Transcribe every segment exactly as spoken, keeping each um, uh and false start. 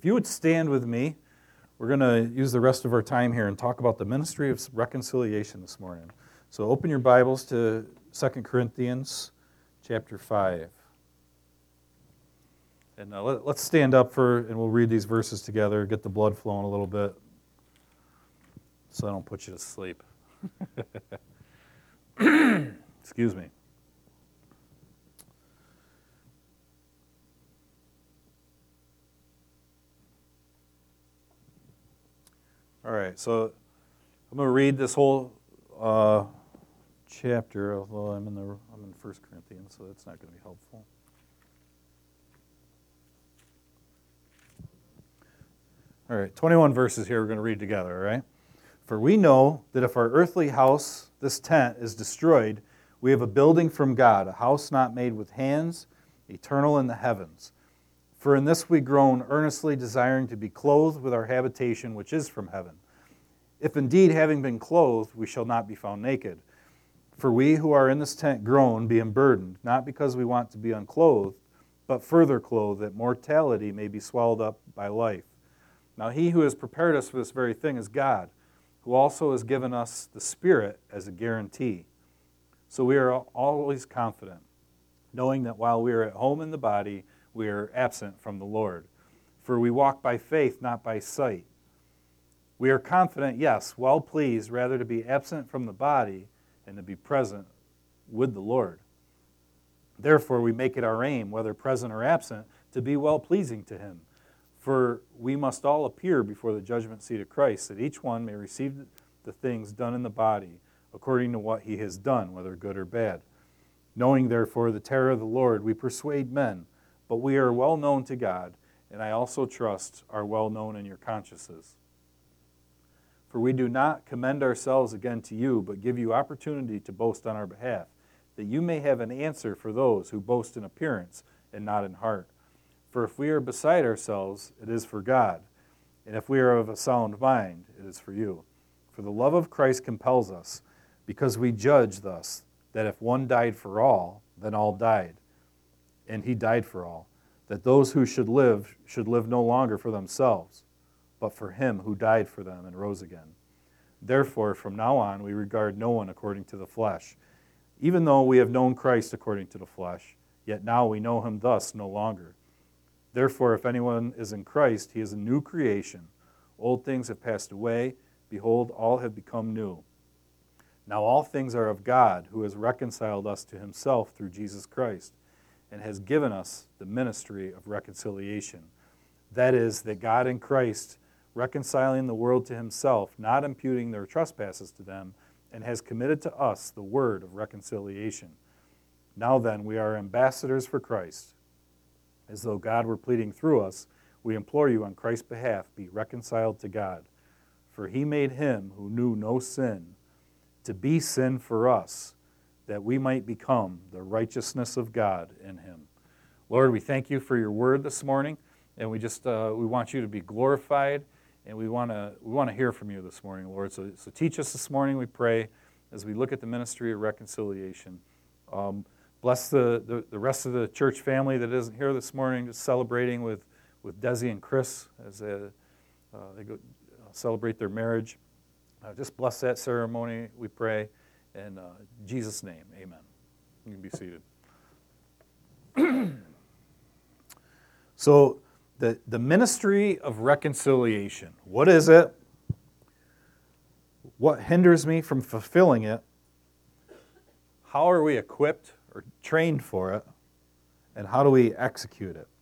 If you would stand with me, we're going to use the rest of our time here and talk about the ministry of reconciliation this morning. So open your Bibles to Second Corinthians chapter five. And uh, let, let's stand up for, and we'll read these verses together, get the blood flowing a little bit so I don't put you to sleep. Excuse me. All right, so I'm going to read this whole uh, chapter, although I'm in the I'm in First Corinthians, so that's not going to be helpful. All right, twenty-one verses here we're going to read together, all right? For we know that if our earthly house, this tent, is destroyed, we have a building from God, a house not made with hands, eternal in the heavens. For in this we groan, earnestly desiring to be clothed with our habitation which is from heaven. If indeed, having been clothed, we shall not be found naked. For we who are in this tent groan, being burdened, not because we want to be unclothed, but further clothed, that mortality may be swallowed up by life. Now he who has prepared us for this very thing is God, who also has given us the Spirit as a guarantee. So we are always confident, knowing that while we are at home in the body, we are absent from the Lord. For we walk by faith, not by sight. We are confident, yes, well pleased, rather to be absent from the body and to be present with the Lord. Therefore we make it our aim, whether present or absent, to be well-pleasing to Him. For we must all appear before the judgment seat of Christ, that each one may receive the things done in the body according to what he has done, whether good or bad. Knowing therefore the terror of the Lord, we persuade men, but we are well known to God, and I also trust are well known in your consciences. For we do not commend ourselves again to you, but give you opportunity to boast on our behalf, that you may have an answer for those who boast in appearance and not in heart. For if we are beside ourselves, it is for God, and if we are of a sound mind, it is for you. For the love of Christ compels us, because we judge thus, that if one died for all, then all died. And he died for all, that those who should live should live no longer for themselves, but for him who died for them and rose again. Therefore, from now on, we regard no one according to the flesh. Even though we have known Christ according to the flesh, yet now we know him thus no longer. Therefore, if anyone is in Christ, he is a new creation. Old things have passed away. Behold, all have become new. Now all things are of God, who has reconciled us to himself through Jesus Christ, and has given us the ministry of reconciliation. That is, that God in Christ, reconciling the world to himself, not imputing their trespasses to them, and has committed to us the word of reconciliation. Now then, we are ambassadors for Christ. As though God were pleading through us, we implore you on Christ's behalf, be reconciled to God. For he made him who knew no sin to be sin for us, that we might become the righteousness of God in him. Lord, we thank you for your word this morning, and we just uh, we want you to be glorified, and we want to we want to hear from you this morning, Lord. So, so teach us this morning, we pray, as we look at the ministry of reconciliation. Um, bless the, the, the rest of the church family that isn't here this morning, just celebrating with, with Desi and Chris as they, uh, they go uh, celebrate their marriage. Uh, just bless that ceremony, we pray. In uh, Jesus' name, amen. You can be seated. So, the, the ministry of reconciliation. What is it? What hinders me from fulfilling it? How are we equipped or trained for it? And how do we execute it?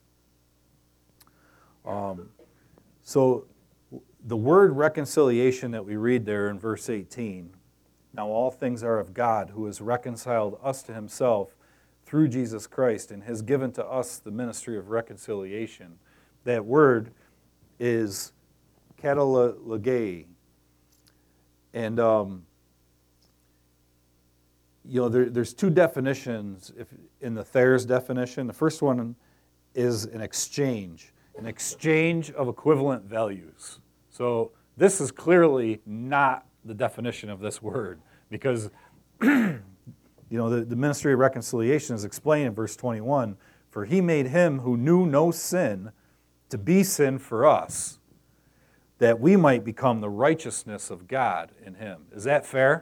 Um, so, the word reconciliation that we read there in verse eighteen, now all things are of God, who has reconciled us to himself through Jesus Christ and has given to us the ministry of reconciliation. That word is katalogei. And, um, you know, there, there's two definitions if, in the Thayer's definition. The first one is an exchange, an exchange of equivalent values. So this is clearly not the definition of this word, because you know the, the ministry of reconciliation is explained in verse twenty-one. For he made him who knew no sin to be sin for us, that we might become the righteousness of God in him. Is that fair?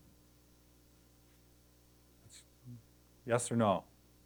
Yes or no?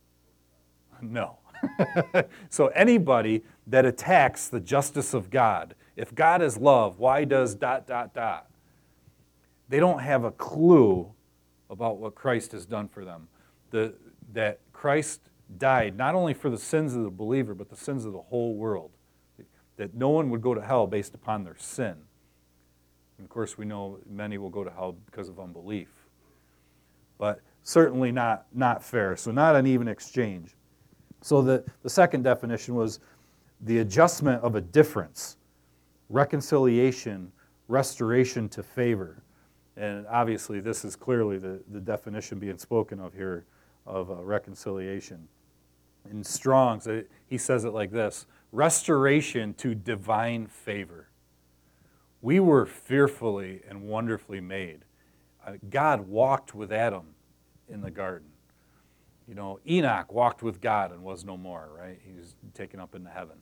No. So anybody that attacks the justice of God, if God is love, why does dot, dot, dot? They don't have a clue about what Christ has done for them. The, that Christ died not only for the sins of the believer, but the sins of the whole world. That no one would go to hell based upon their sin. And of course, we know many will go to hell because of unbelief. But certainly not, not fair, so not an even exchange. So the, the second definition was the adjustment of a difference, reconciliation, restoration to favor. And obviously this is clearly the, the definition being spoken of here of uh, reconciliation. In Strong's, he says it like this: restoration to divine favor. We were fearfully and wonderfully made. Uh, God walked with Adam in the garden. You know, Enoch walked with God and was no more, right? He was taken up into heaven.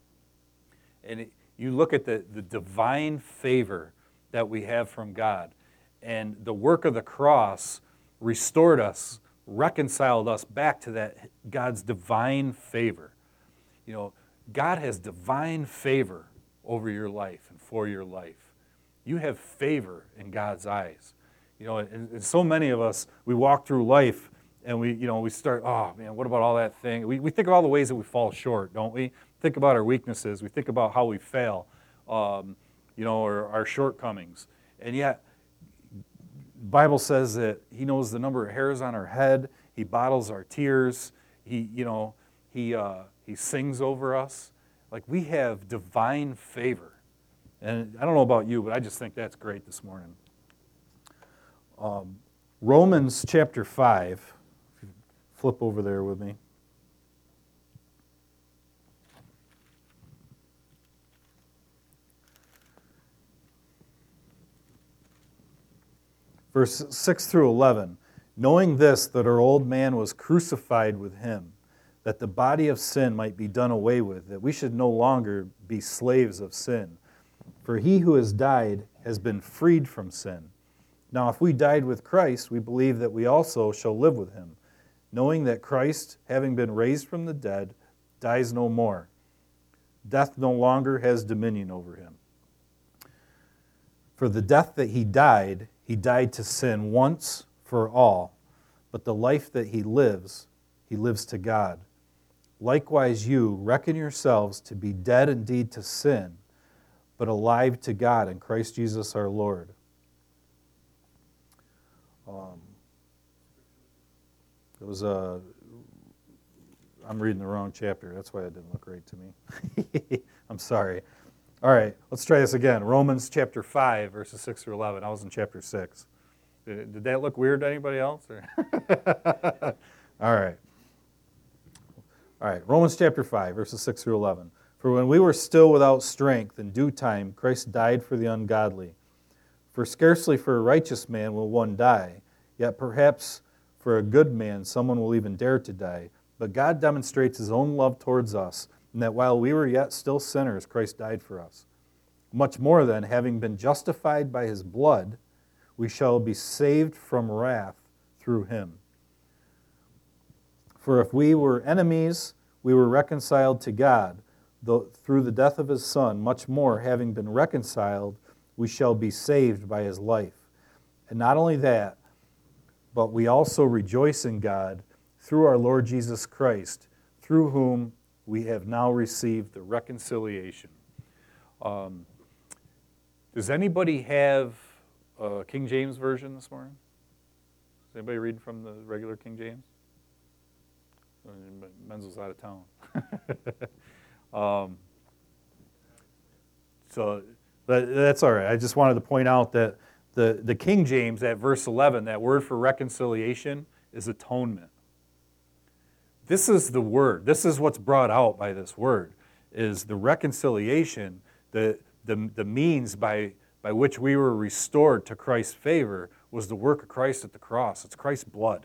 And it, you look at the, the divine favor that we have from God, and the work of the cross restored us, reconciled us back to that God's divine favor. You know, God has divine favor over your life and for your life. You have favor in God's eyes. You know, and, and so many of us, we walk through life and we, you know, we start, oh man, what about all that thing? We, we think of all the ways that we fall short, don't we? Think about our weaknesses. We think about how we fail, um, you know, or our shortcomings. And yet, the Bible says that he knows the number of hairs on our head. He bottles our tears. He, you know, he, uh, he sings over us. Like, we have divine favor. And I don't know about you, but I just think that's great this morning. Um, Romans chapter five. If you flip over there with me. Verse six through eleven. Knowing this, that our old man was crucified with him, that the body of sin might be done away with, that we should no longer be slaves of sin. For he who has died has been freed from sin. Now if we died with Christ, we believe that we also shall live with him, knowing that Christ, having been raised from the dead, dies no more. Death no longer has dominion over him. For the death that he died, he died to sin once for all, but the life that he lives, he lives to God. Likewise you, reckon yourselves to be dead indeed to sin, but alive to God in Christ Jesus our Lord. Um, it was a, I'm reading the wrong chapter. That's why it didn't look right to me. I'm sorry. All right, let's try this again. Romans chapter five, verses six through eleven. I was in chapter six. Did, did that look weird to anybody else? Or? All right. All right, Romans chapter five, verses six through eleven. For when we were still without strength, in due time, Christ died for the ungodly. For scarcely for a righteous man will one die, yet perhaps for a good man someone will even dare to die. But God demonstrates his own love towards us, in that while we were yet still sinners, Christ died for us. Much more then, having been justified by his blood, we shall be saved from wrath through him. For if we were enemies, we were reconciled to God, though through the death of his Son. Much more, having been reconciled, we shall be saved by his life. And not only that, but we also rejoice in God through our Lord Jesus Christ, through whom we have now received the reconciliation. Um, does anybody have a King James version this morning? Is anybody reading from the regular King James? Menzel's out of town. um, so but that's all right. I just wanted to point out that the, the King James, at verse eleven, that word for reconciliation is atonement. This is the word. This is what's brought out by this word, is the reconciliation, the, the, the means by, by which we were restored to Christ's favor was the work of Christ at the cross. It's Christ's blood.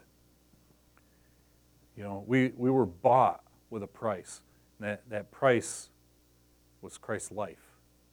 You know, we, we were bought with a price. That, that price was Christ's life.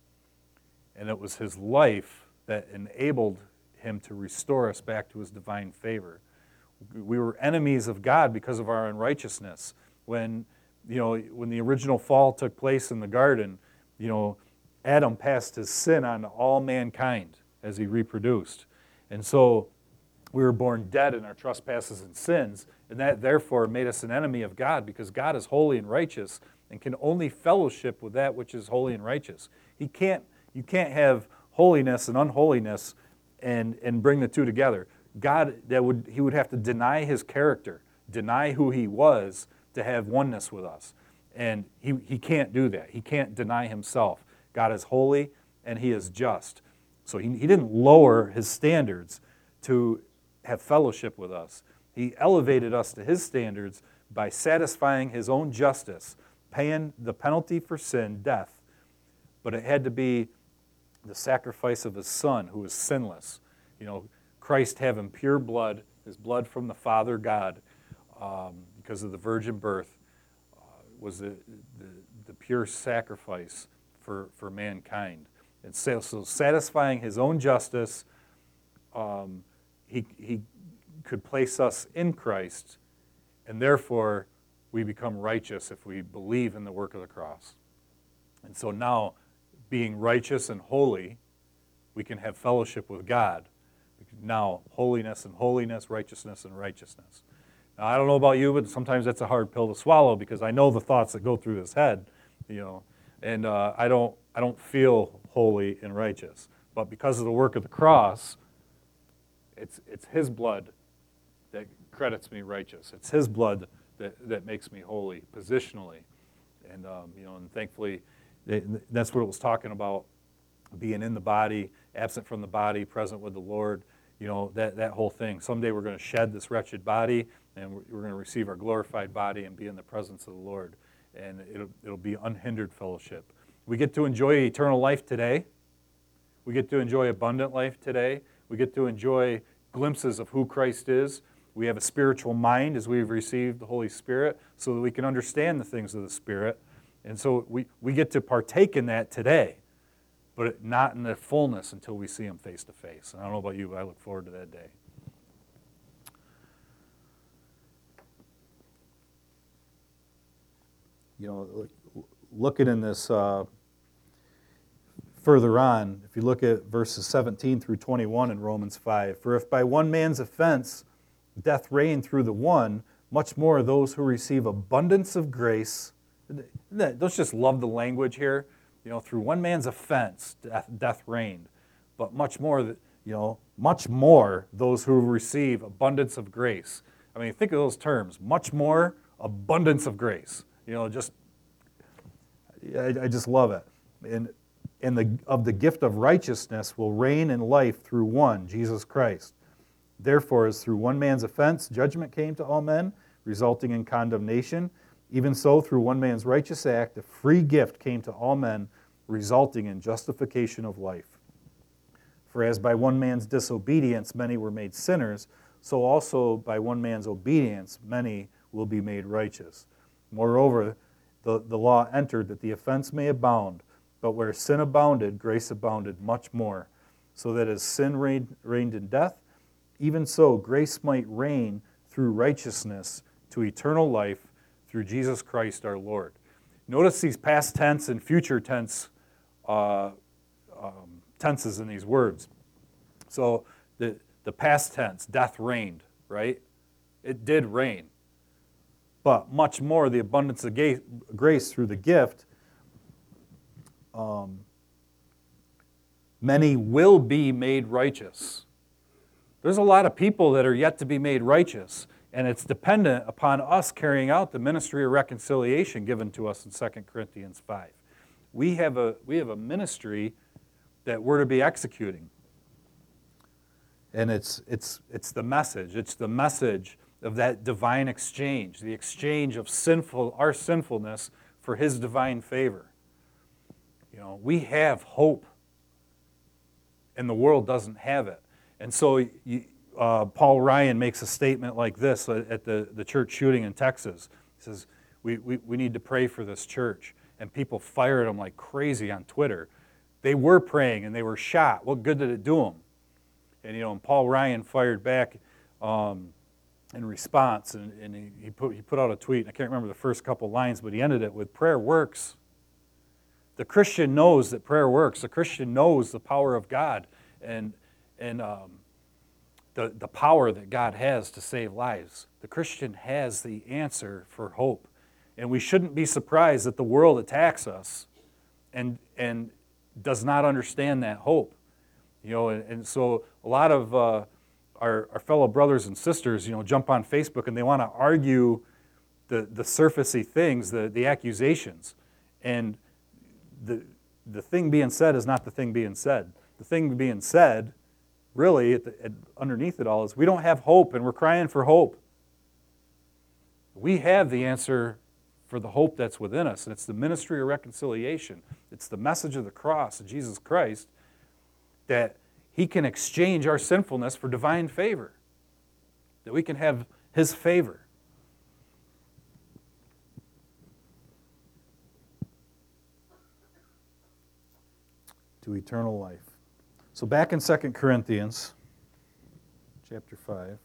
And it was his life that enabled him to restore us back to his divine favor. We were enemies of God because of our unrighteousness. When, you know, when the original fall took place in the garden, you know, Adam passed his sin on to all mankind as he reproduced. And so we were born dead in our trespasses and sins, and that therefore made us an enemy of God, because God is holy and righteous and can only fellowship with that which is holy and righteous. He can't, you can't have holiness and unholiness and, and bring the two together. God, that would he would have to deny his character, deny who he was to have oneness with us. And he, he can't do that. He can't deny himself. God is holy and he is just. So he, he didn't lower his standards to have fellowship with us. He elevated us to his standards by satisfying his own justice, paying the penalty for sin, death. But it had to be the sacrifice of his Son, who is sinless. You know, Christ having pure blood, his blood from the Father God, um, because of the virgin birth, uh, was the, the, the pure sacrifice for, for mankind. And so, so satisfying his own justice, um, he, he could place us in Christ, and therefore we become righteous if we believe in the work of the cross. And so now, being righteous and holy, we can have fellowship with God. Now, holiness and holiness, righteousness and righteousness. Now, I don't know about you, but sometimes that's a hard pill to swallow, because I know the thoughts that go through his head, you know, and uh, I don't, I don't feel holy and righteous. But because of the work of the cross, it's it's his blood that credits me righteous. It's his blood that, that makes me holy positionally, and um, you know, and thankfully, that's what it was talking about, being in the body, absent from the body, present with the Lord. You know, that, that whole thing. Someday we're going to shed this wretched body, and we're, we're going to receive our glorified body and be in the presence of the Lord. And it'll, it'll be unhindered fellowship. We get to enjoy eternal life today. We get to enjoy abundant life today. We get to enjoy glimpses of who Christ is. We have a spiritual mind as we've received the Holy Spirit, so that we can understand the things of the Spirit. And so we, we get to partake in that today, but not in the fullness until we see him face to face. And I don't know about you, but I look forward to that day. You know, looking in this uh, further on, if you look at verses seventeen through twenty-one in Romans five, for if by one man's offense death reigned through the one, much more those who receive abundance of grace. Don't you just love the language here? You know, through one man's offense, death, death reigned. But much more, you know, much more those who receive abundance of grace. I mean, think of those terms. Much more, abundance of grace. You know, just, I, I just love it. And, and the, of the gift of righteousness will reign in life through one, Jesus Christ. Therefore, as through one man's offense, judgment came to all men, resulting in condemnation, even so, through one man's righteous act, a free gift came to all men, resulting in justification of life. For as by one man's disobedience many were made sinners, so also by one man's obedience many will be made righteous. Moreover, the, the law entered that the offense may abound, but where sin abounded, grace abounded much more, so that as sin reigned, reigned in death, even so grace might reign through righteousness to eternal life through Jesus Christ our Lord. Notice these past tense and future tense uh, um, tenses in these words. So the, the past tense, death reigned, right? It did reign. But much more, the abundance of ga- grace through the gift, um, many will be made righteous. There's a lot of people that are yet to be made righteous, and it's dependent upon us carrying out the ministry of reconciliation given to us in Second Corinthians five. We have a, we have a ministry that we're to be executing. And it's, it's, it's the message. It's the message of that divine exchange, the exchange of sinful, our sinfulness for his divine favor. You know, we have hope, and the world doesn't have it. And so you, uh, Paul Ryan makes a statement like this at the, the church shooting in Texas. He says, we, we, we need to pray for this church. and people fired them like crazy on Twitter. They were praying, and they were shot. What good did it do them? And, you know, and Paul Ryan fired back um, in response, and, and he, he, put, he put out a tweet. I can't remember the first couple lines, but he ended it with, prayer works. The Christian knows that prayer works. The Christian knows the power of God and, and um, the, the power that God has to save lives. The Christian has the answer for hope. And we shouldn't be surprised that the world attacks us and, and does not understand that hope. You know, and, and so a lot of uh, our, our fellow brothers and sisters, you know, jump on Facebook and they want to argue the, the surfacey things, the, the accusations. And the, the thing being said is not the thing being said. The thing being said, really, at the, at, underneath it all, is we don't have hope, and we're crying for hope. We have the answer for the hope that's within us, and it's the ministry of reconciliation. It's the message of the cross of Jesus Christ, that he can exchange our sinfulness for divine favor, that we can have his favor. To eternal life. So back in Second Corinthians chapter five.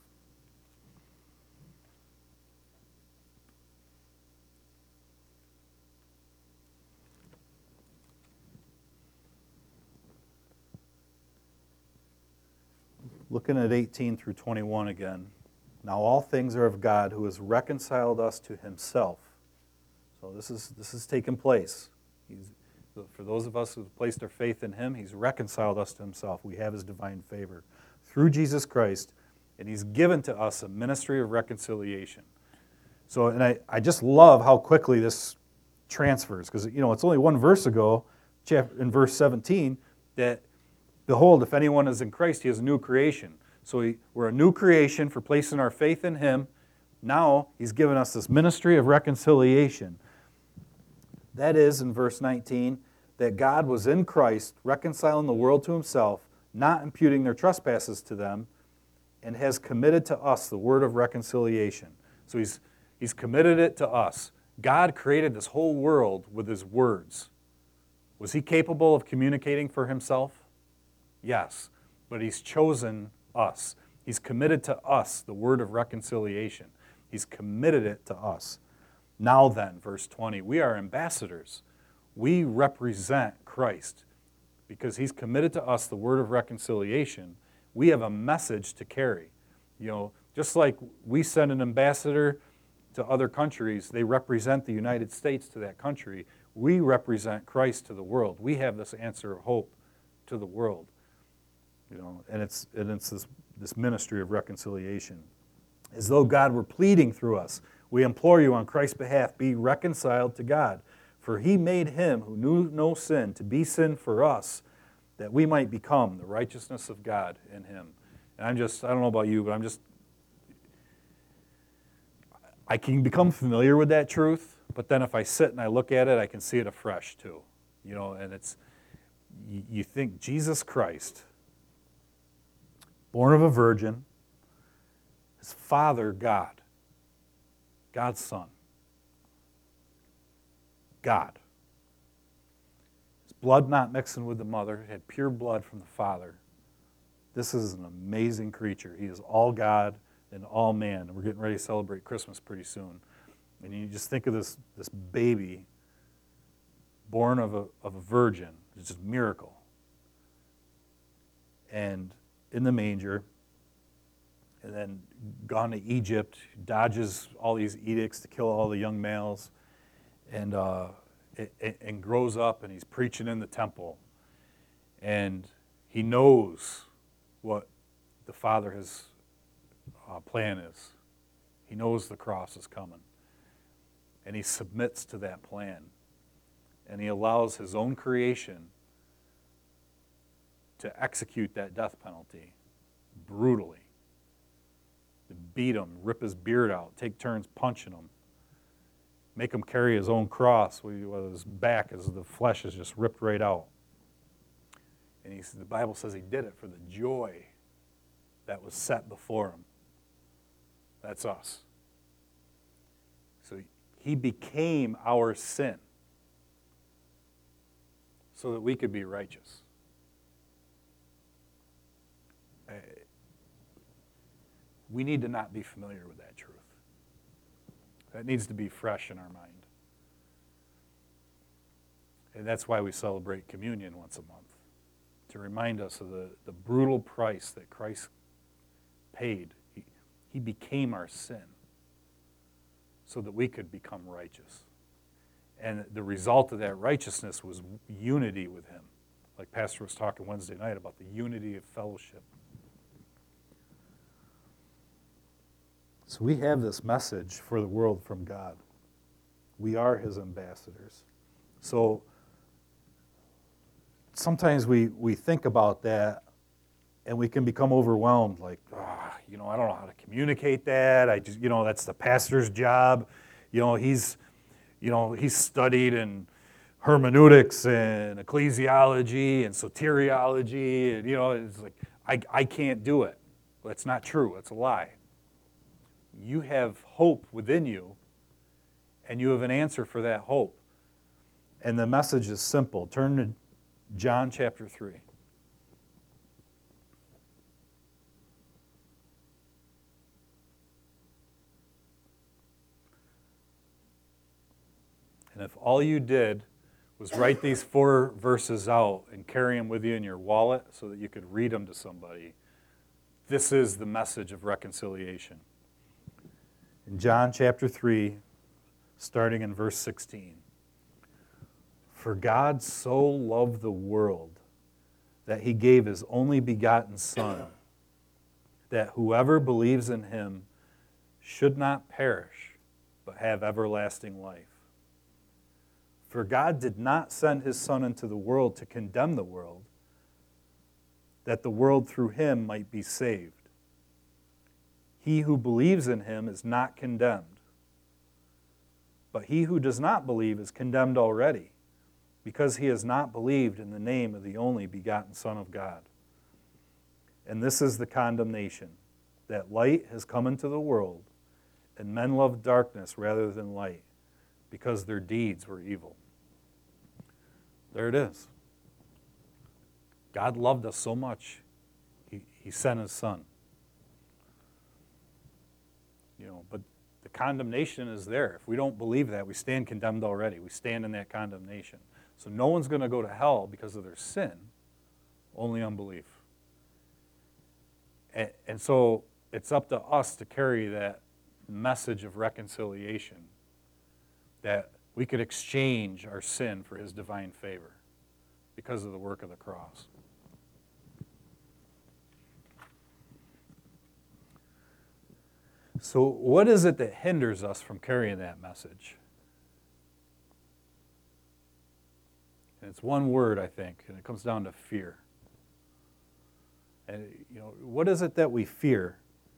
Looking at eighteen through twenty-one again. Now all things are of God, who has reconciled us to himself. So this is this is taking place. He's, for those of us who have placed our faith in him, he's reconciled us to himself. We have his divine favor through Jesus Christ, and he's given to us a ministry of reconciliation. So, and I, I just love how quickly this transfers, because, you know, it's only one verse ago, in verse seventeen, that, behold, if anyone is in Christ, he is a new creation. So he, we're a new creation for placing our faith in him. Now he's given us this ministry of reconciliation. That is, in verse nineteen, that God was in Christ, reconciling the world to himself, not imputing their trespasses to them, and has committed to us the word of reconciliation. So he's, he's committed it to us. God created this whole world with his words. Was he capable of communicating for himself? Yes, but he's chosen us. He's committed to us the word of reconciliation. He's committed it to us. Now then, verse twenty, we are ambassadors. We represent Christ. Because he's committed to us the word of reconciliation, we have a message to carry. You know, just like we send an ambassador to other countries, they represent the United States to that country. We represent Christ to the world. We have this answer of hope to the world. You know, and it's and it's this, this ministry of reconciliation. As though God were pleading through us, we implore you on Christ's behalf, be reconciled to God. For he made him who knew no sin to be sin for us, that we might become the righteousness of God in him. And I'm just, I don't know about you, but I'm just, I can become familiar with that truth, but then if I sit and I look at it, I can see it afresh too. You know, and it's, you, you think Jesus Christ, born of a virgin, his Father God, God's Son, God. His blood not mixing with the mother, had pure blood from the Father. This is an amazing creature. He is all God and all man. And we're getting ready to celebrate Christmas pretty soon. And you just think of this, this baby born of a, of a virgin. It's just a miracle. And in the manger, and then gone to Egypt, dodges all these edicts to kill all the young males, and uh, and, and grows up, and he's preaching in the temple, and he knows what the Father his uh, plan is. He knows the cross is coming, and he submits to that plan, and he allows his own creation to execute that death penalty brutally. To beat him, rip his beard out, take turns punching him, make him carry his own cross with his back as the flesh is just ripped right out. And he, the Bible says he did it for the joy that was set before him. That's us. So he became our sin. so that we could be righteous. Uh, we need to not be familiar with that truth. That needs to be fresh in our mind. And that's why we celebrate communion once a month, to remind us of the, the brutal price that Christ paid. He, he became our sin so that we could become righteous. And the result of that righteousness was unity with him. Like Pastor was talking Wednesday night about the unity of fellowship. So we have this message for the world from God. We are his ambassadors. So sometimes we, we think about that and we can become overwhelmed, like, oh, you know, I don't know how to communicate that. I just, you know, that's the pastor's job. You know, he's, you know, he's studied in hermeneutics and ecclesiology and soteriology, and, you know, it's like, I, I can't do it. Well, that's not true. It's a lie. You have hope within you, and you have an answer for that hope. And the message is simple. Turn to John chapter three. And if all you did was write these four verses out and carry them with you in your wallet so that you could read them to somebody, this is the message of reconciliation. In John chapter three, starting in verse sixteen. For God so loved the world that he gave his only begotten Son, that whoever believes in him should not perish, but have everlasting life. For God did not send his Son into the world to condemn the world, that the world through him might be saved. He who believes in him is not condemned, but he who does not believe is condemned already, because he has not believed in the name of the only begotten Son of God. And this is the condemnation, that light has come into the world, and men love darkness rather than light, because their deeds were evil. There it is. God loved us so much, he, he sent his Son. You know, but the condemnation is there. If we don't believe that, we stand condemned already. We stand in that condemnation. So no one's going to go to hell because of their sin, only unbelief. And, and so it's up to us to carry that message of reconciliation, that we could exchange our sin for his divine favor because of the work of the cross. So what is it that hinders us from carrying that message? And it's one word, I think, and it comes down to fear. And, you know, what is it that we fear?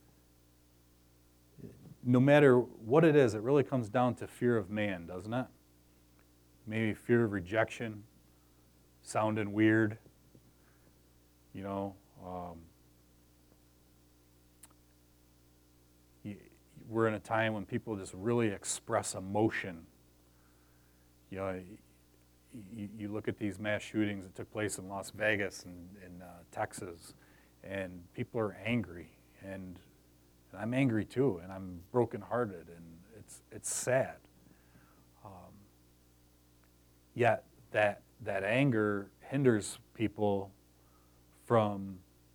No matter what it is, it really comes down to fear of man, doesn't it? Maybe fear of rejection, sounding weird, you know. Um, we're in a time when people just really express emotion. You know, you, you look at these mass shootings that took place in Las Vegas and in uh, Texas, and people are angry, and, and I'm angry too, and I'm brokenhearted, and it's it's sad. Um, yet that that anger hinders people from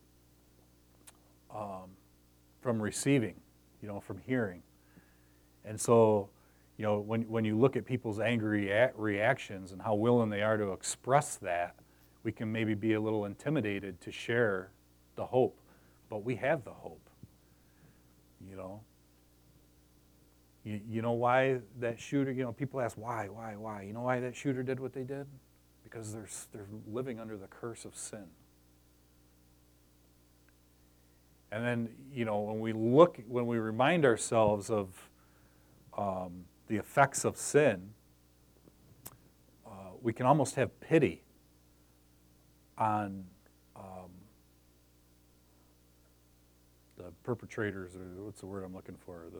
um, from receiving, you know, from hearing. And so, you know, when when you look at people's angry reactions and how willing they are to express that, we can maybe be a little intimidated to share the hope. But we have the hope, you know. You, you know why that shooter, you know, people ask why, why, why? You know why that shooter did what they did? Because they're, they're living under the curse of sin. And then, you know, when we look, when we remind ourselves of um, the effects of sin, uh, we can almost have pity on um, the perpetrators, or what's the word I'm looking for, the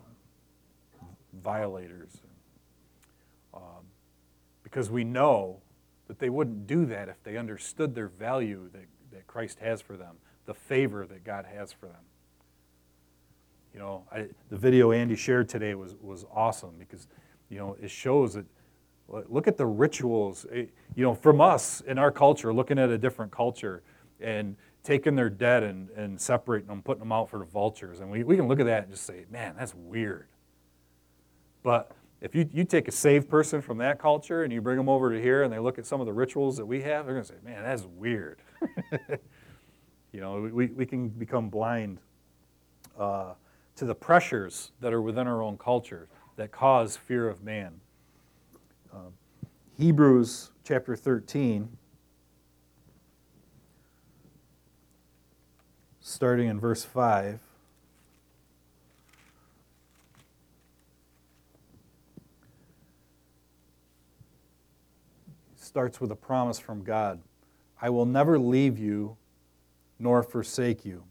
uh, violators. Um, because we know But they wouldn't do that if they understood their value that, that Christ has for them, the favor that God has for them. You know, I, the video Andy shared today was, was awesome because, you know, it shows that, look at the rituals, you know, from us in our culture, looking at a different culture and taking their dead and, and separating them, putting them out for the vultures. And we, we can look at that and just say, man, that's weird. But if you, you take a saved person from that culture and you bring them over to here and they look at some of the rituals that we have, they're going to say, man, that's weird. You know, we, we can become blind uh, to the pressures that are within our own culture that cause fear of man. Uh, Hebrews chapter thirteen, starting in verse five. Starts with a promise from God. I will never leave you nor forsake you.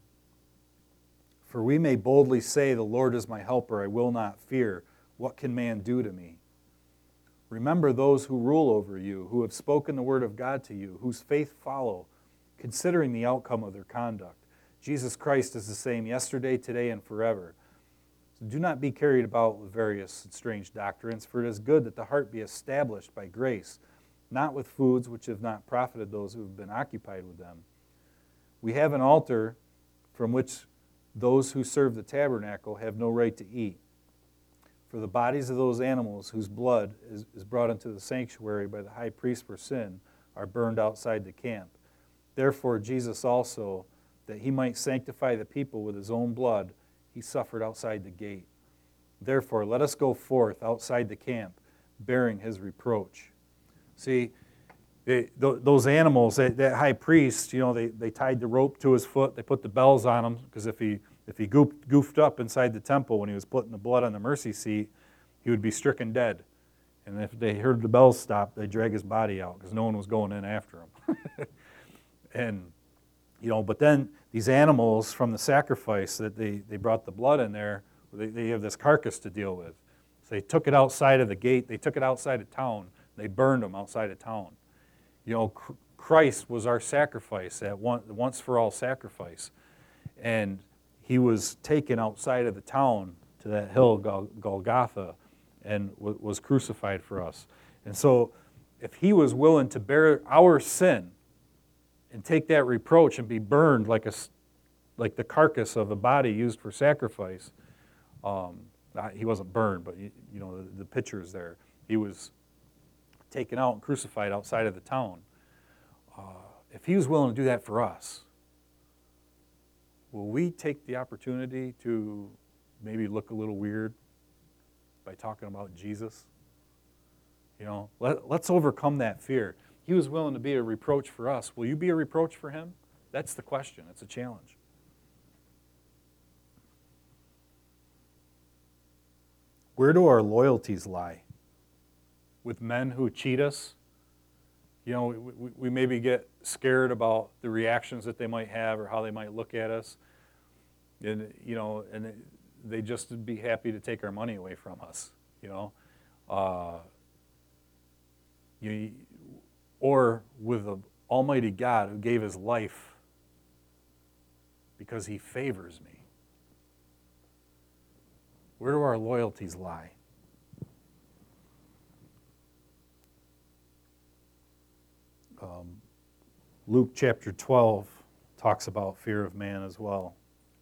For we may boldly say, the Lord is my helper, I will not fear. What can man do to me? Remember those who rule over you, who have spoken the word of God to you, whose faith follow, considering the outcome of their conduct. Jesus Christ is the same yesterday, today, and forever. So do not be carried about with various and strange doctrines, for it is good that the heart be established by grace, not with foods which have not profited those who have been occupied with them. We have an altar from which those who serve the tabernacle have no right to eat. For the bodies of those animals whose blood is, is brought into the sanctuary by the high priest for sin are burned outside the camp. Therefore Jesus also, that he might sanctify the people with his own blood, he suffered outside the gate. Therefore let us go forth outside the camp, bearing his reproach. See, they, th- those animals, that, that high priest, you know, they, they tied the rope to his foot, they put the bells on him, because if he If he goofed, goofed up inside the temple when he was putting the blood on the mercy seat, he would be stricken dead. And if they heard the bells stop, they'd drag his body out because no one was going in after him. And, you know, but then these animals from the sacrifice that they, they brought the blood in there, they, they have this carcass to deal with. So they took it outside of the gate, they took it outside of town, they burned them outside of town. You know, Christ was our sacrifice, that one, once for all sacrifice. And he was taken outside of the town to that hill, Golgotha, and was crucified for us. And so if he was willing to bear our sin and take that reproach and be burned like a, like the carcass of a body used for sacrifice, um, he wasn't burned, but you, you know, the, the picture is there. He was taken out and crucified outside of the town. Uh, if he was willing to do that for us, will we take the opportunity to maybe look a little weird by talking about Jesus? You know, let, let's overcome that fear. He was willing to be a reproach for us. Will you be a reproach for him? That's the question. It's a challenge. Where do our loyalties lie? With men who cheat us? You know, we, we, we maybe get scared about the reactions that they might have or how they might look at us. And, you know, and they just would be happy to take our money away from us, you know. Uh, you, or with the Almighty God who gave his life because he favors me. Where do our loyalties lie? Um, Luke chapter twelve talks about fear of man as well.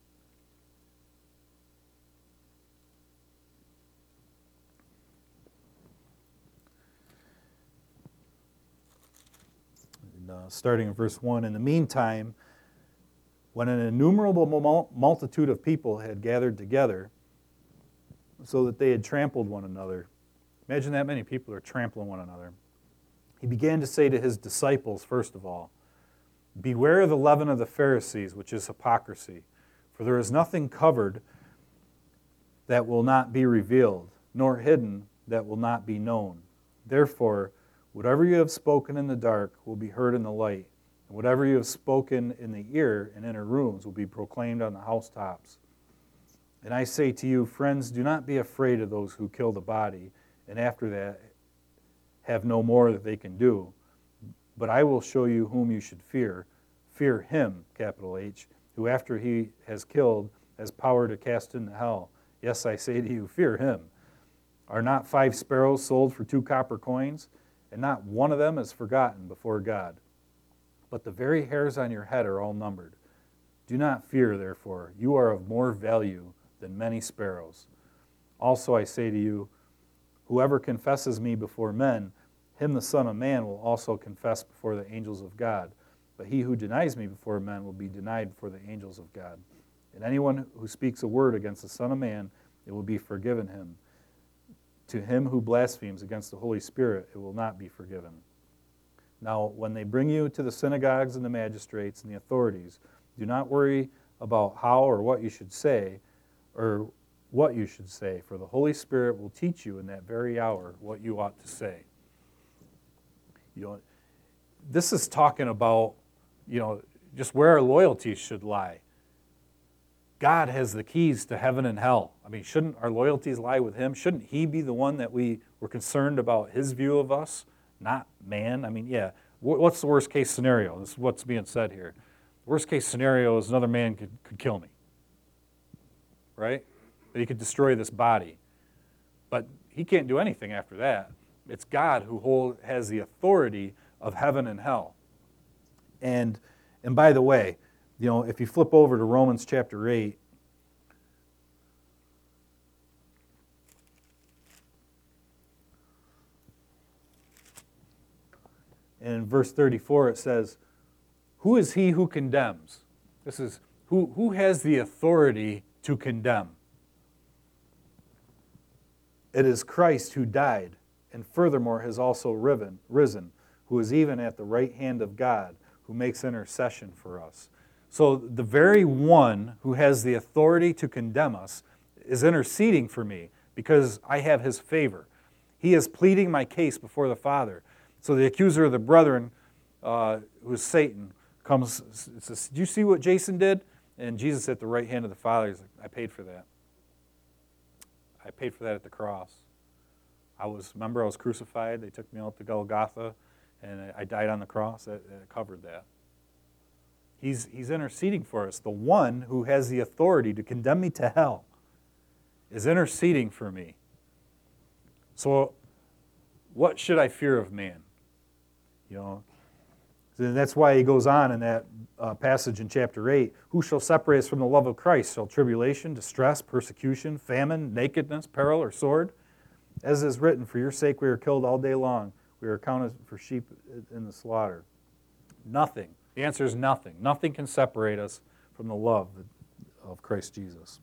And, uh, starting in verse one, in the meantime, when an innumerable multitude of people had gathered together, so that they had trampled one another. Imagine that many people are trampling one another. He began to say to his disciples, first of all, beware of the leaven of the Pharisees, which is hypocrisy. For there is nothing covered that will not be revealed, nor hidden that will not be known. Therefore, whatever you have spoken in the dark will be heard in the light, and whatever you have spoken in the ear in inner rooms will be proclaimed on the housetops. And I say to you, friends, do not be afraid of those who kill the body, and after that have no more that they can do. But I will show you whom you should fear. Fear him, capital H, who after he has killed has power to cast into hell. Yes, I say to you, fear him. Are not five sparrows sold for two copper coins? And not one of them is forgotten before God. But the very hairs on your head are all numbered. Do not fear, therefore. You are of more value than many sparrows. Also I say to you, whoever confesses me before men, him the Son of Man will also confess before the angels of God. But he who denies me before men will be denied before the angels of God. And anyone who speaks a word against the Son of Man, it will be forgiven him. To him who blasphemes against the Holy Spirit, it will not be forgiven. Now, when they bring you to the synagogues and the magistrates and the authorities, do not worry about how or what you should say, or what you should say, for the Holy Spirit will teach you in that very hour what you ought to say. You know, this is talking about, you know, just where our loyalties should lie. God has the keys to heaven and hell. I mean, shouldn't our loyalties lie with him? Shouldn't he be the one that we were concerned about his view of us, not man? I mean, yeah, what's the worst case scenario? This is what's being said here. The worst case scenario is another man could, could kill me, right? That he could destroy this body. But he can't do anything after that. It's God who hold, has the authority of heaven and hell. And, and by the way, you know, if you flip over to Romans chapter eight, and in verse thirty-four it says, who is he who condemns? This is, who, who has the authority to condemn? It is Christ who died, and furthermore has also riven, risen, who is even at the right hand of God, who makes intercession for us. So the very one who has the authority to condemn us is interceding for me because I have his favor. He is pleading my case before the Father. So the accuser of the brethren, uh, who is Satan, comes and says, did you see what Jason did? And Jesus at the right hand of the Father, he's like, I paid for that. I paid for that at the cross. I was, remember I was crucified. They took me out to Golgotha, and I died on the cross. That, that covered that. He's, he's interceding for us. The one who has the authority to condemn me to hell is interceding for me. So what should I fear of man? You know, and that's why he goes on in that uh, passage in chapter eight. Who shall separate us from the love of Christ? Shall tribulation, distress, persecution, famine, nakedness, peril, or sword? As is written, for your sake we are killed all day long. We are accounted for sheep in the slaughter. Nothing. The answer is nothing. Nothing can separate us from the love of Christ Jesus.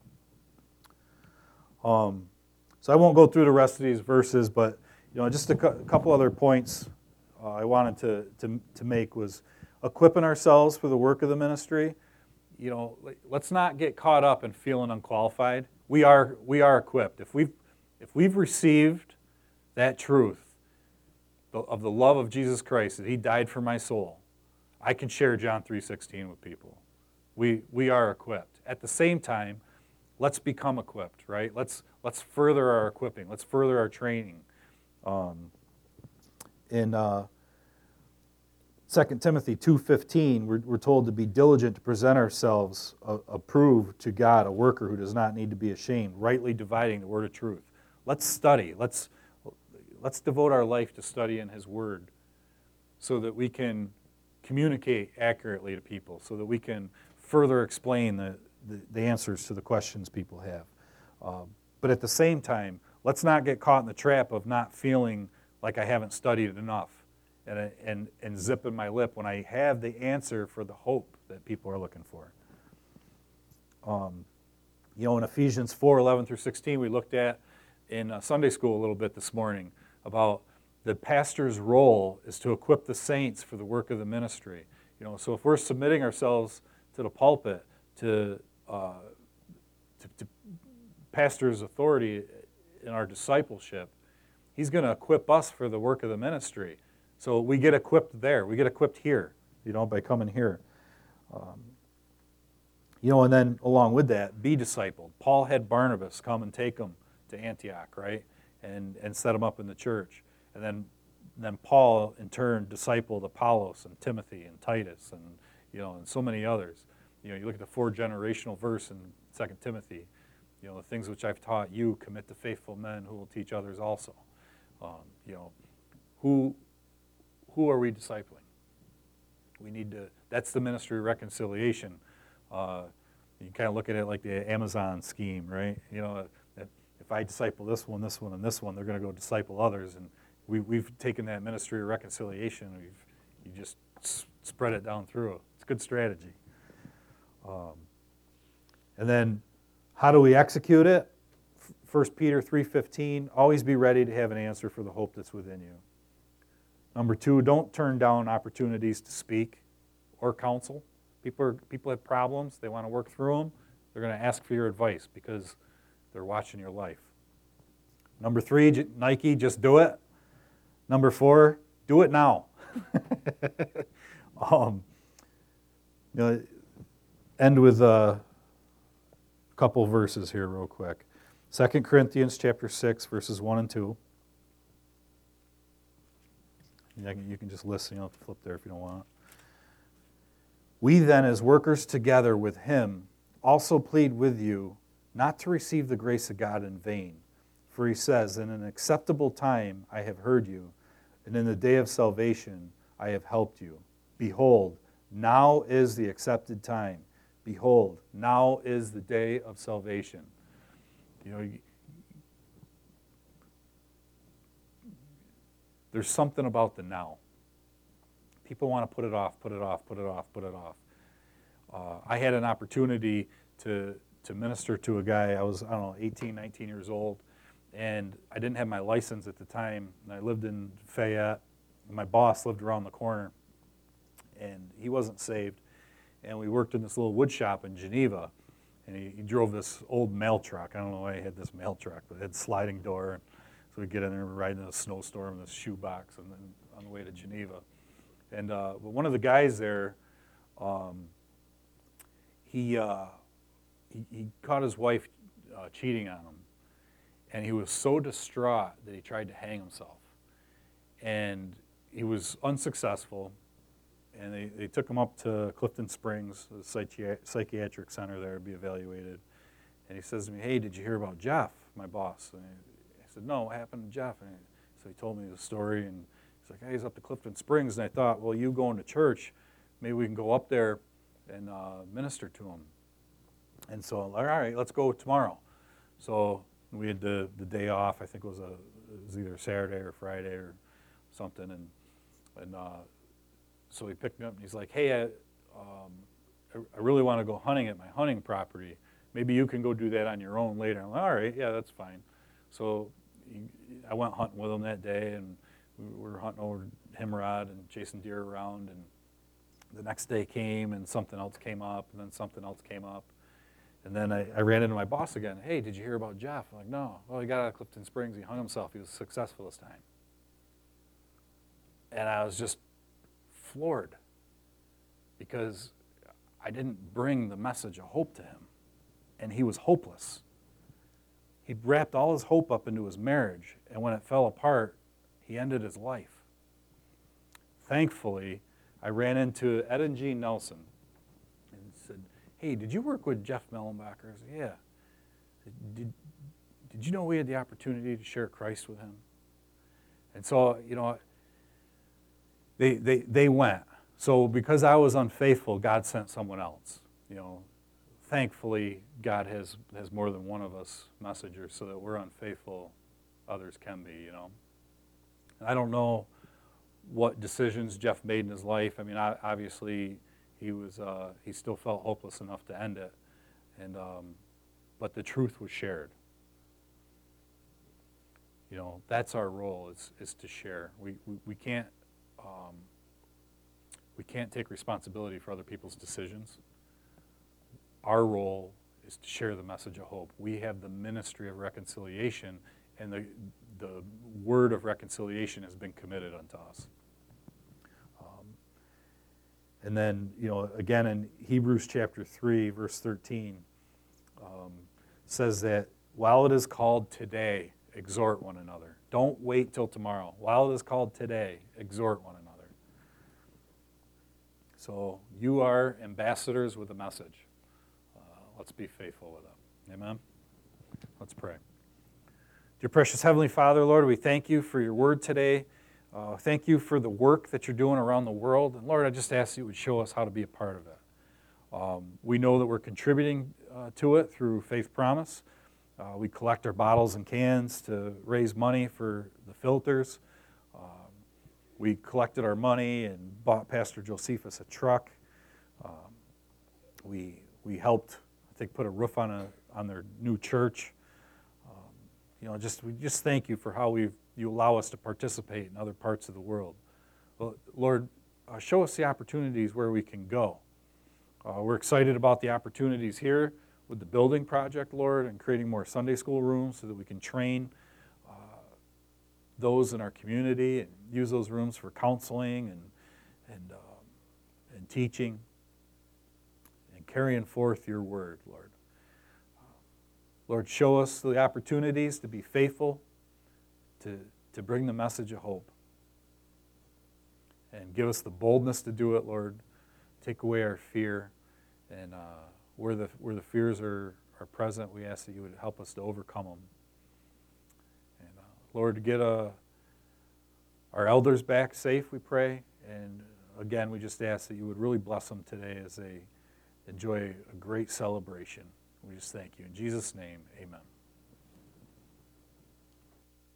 Um, so I won't go through the rest of these verses, but you know, just a, cu- a couple other points uh, I wanted to, to to make was equipping ourselves for the work of the ministry. You know, let's not get caught up in feeling unqualified. We are we are equipped. If we've if we've received that truth of the love of Jesus Christ, that he died for my soul, I can share John three sixteen with people. We we are equipped. At the same time, let's become equipped, right? Let's let's further our equipping. Let's further our training. Um, in uh, Second Timothy two fifteen, we're, we're told to be diligent to present ourselves uh, approved to God, a worker who does not need to be ashamed, rightly dividing the word of truth. Let's study. Let's let's devote our life to studying his word so that we can communicate accurately to people, so that we can further explain the, the, the answers to the questions people have. Uh, but at the same time, let's not get caught in the trap of not feeling like I haven't studied enough and, and, and zipping my lip when I have the answer for the hope that people are looking for. Um, you know, in Ephesians four eleven through sixteen, we looked at in uh, Sunday school a little bit this morning about the pastor's role is to equip the saints for the work of the ministry. You know, so if we're submitting ourselves to the pulpit, to, uh, to, to pastor's authority in our discipleship, he's going to equip us for the work of the ministry. So we get equipped there. We get equipped here, you know, by coming here. Um, you know, and then along with that, be discipled. Paul had Barnabas come and take him to Antioch, right, and and set him up in the church. And then then Paul, in turn, discipled Apollos and Timothy and Titus and, you know, and so many others. You know, you look at the four generational verse in Second Timothy, you know, the things which I've taught you, commit to faithful men who will teach others also. Um, you know, who, who are we discipling? We need to, that's the ministry of reconciliation. Uh, you kind of look at it like the Amazon scheme, right? You know, if I disciple this one, this one, and this one, they're going to go disciple others. And we, we've taken that ministry of reconciliation, and we've you just s- spread it down through. It's a good strategy. Um, and then how do we execute it? First Peter three fifteen, always be ready to have an answer for the hope that's within you. Number two, don't turn down opportunities to speak or counsel. People are, people have problems. They want to work through them. They're going to ask for your advice because they're watching your life. Number three, Nike, just do it. Number four, do it now. um, you know, end with a couple verses here real quick. Second Corinthians chapter six, verses one and two. You can just listen. You don't have to flip there if you don't want. We then, as workers together with him, also plead with you not to receive the grace of God in vain. For he says, in an acceptable time I have heard you, and in the day of salvation I have helped you. Behold, now is the accepted time. Behold, now is the day of salvation. You know, there's something about the now. People want to put it off, put it off, put it off, put it off. Uh, I had an opportunity to to minister to a guy. I was, I don't know, eighteen, nineteen years old, and I didn't have my license at the time. And I lived in Fayette. My boss lived around the corner, and he wasn't saved. And we worked in this little wood shop in Geneva, and he, he drove this old mail truck. I don't know why he had this mail truck, but it had sliding door. And so we'd get in there, ride in a snowstorm in this shoebox, and then on the way to Geneva. And uh, but one of the guys there, um, he, uh, he he caught his wife uh, cheating on him, and he was so distraught that he tried to hang himself. And he was unsuccessful, and they, they took him up to Clifton Springs, the psychi- psychiatric center there, to be evaluated. And he says to me, "Hey, did you hear about Jeff, my boss?" And I, I said, "No, what happened to Jeff?" And he, so he told me the story, and he's like, "Hey, he's up to Clifton Springs." And I thought, well, you going to church, maybe we can go up there and uh, minister to him. And so I'm like, all right, let's go tomorrow. So we had the, the day off. I think it was a it was either Saturday or Friday or something. And and uh, so he picked me up, and he's like, "Hey, I, um, I, I really want to go hunting at my hunting property. Maybe you can go do that on your own later." I'm like, all right, yeah, that's fine. So he, I went hunting with him that day, and we were hunting over Himrod and chasing deer around. And the next day came, and something else came up, and then something else came up. And then I, I ran into my boss again. "Hey, did you hear about Jeff?" I'm like, "No." "Well, he got out of Clifton Springs. He hung himself. He was successful this time." And I was just floored because I didn't bring the message of hope to him. And he was hopeless. He wrapped all his hope up into his marriage, and when it fell apart, he ended his life. Thankfully, I ran into Ed and Jean Nelson and said, "Hey, did you work with Jeff Mellenbacher?" I said, "Yeah." Did, did you know we had the opportunity to share Christ with him? And so, you know, they they they went. So because I was unfaithful, God sent someone else. You know, thankfully, God has, has more than one of us messengers, so that we're unfaithful, others can be, you know. And I don't know what decisions Jeff made in his life. I mean, obviously, he was uh, he still felt hopeless enough to end it, and um, but the truth was shared. You know, that's our role, is is to share. We we, we can't um, we can't take responsibility for other people's decisions. Our role is to share the message of hope. We have the ministry of reconciliation, and the the word of reconciliation has been committed unto us. Um, and then, you know, again in Hebrews chapter three, verse thirteen, um, says that while it is called today, exhort one another. Don't wait till tomorrow. While it is called today, exhort one another. So you are ambassadors with a message. Uh, let's be faithful with it. Amen? Let's pray. Dear precious Heavenly Father, Lord, we thank you for your word today. Uh, thank you for the work that you're doing around the world. And Lord, I just ask you would show us how to be a part of it. Um, we know that we're contributing uh, to it through Faith Promise. Uh, we collect our bottles and cans to raise money for the filters. Um, we collected our money and bought Pastor Josephus a truck. Um, we we helped, I think, put a roof on a on their new church. Um, you know, just we just thank you for how we you allow us to participate in other parts of the world. Well, Lord, uh, show us the opportunities where we can go. Uh, we're excited about the opportunities here with the building project, Lord, and creating more Sunday school rooms so that we can train uh, those in our community and use those rooms for counseling and and, um, and teaching and carrying forth your word, Lord. Uh, Lord, show us the opportunities to be faithful, to, to bring the message of hope, and give us the boldness to do it, Lord. Take away our fear, and uh, where the where the fears are, are present, we ask that you would help us to overcome them. And uh, Lord, to get uh, our elders back safe, we pray. And again, we just ask that you would really bless them today as they enjoy a great celebration. We just thank you. In Jesus' name, amen.